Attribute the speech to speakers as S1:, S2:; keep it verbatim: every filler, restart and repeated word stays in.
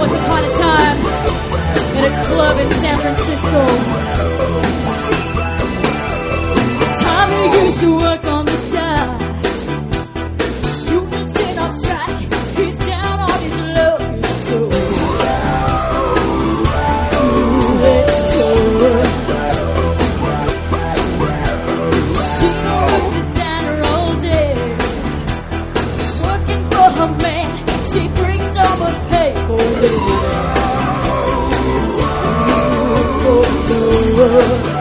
S1: Once upon a time, at a club in San Francisco, Tommy used to work on the docks. Humans been on track, he's down on his luck. So, let's go. Gina works the diner all day, working for her man. She brings home a paper. Oh, no.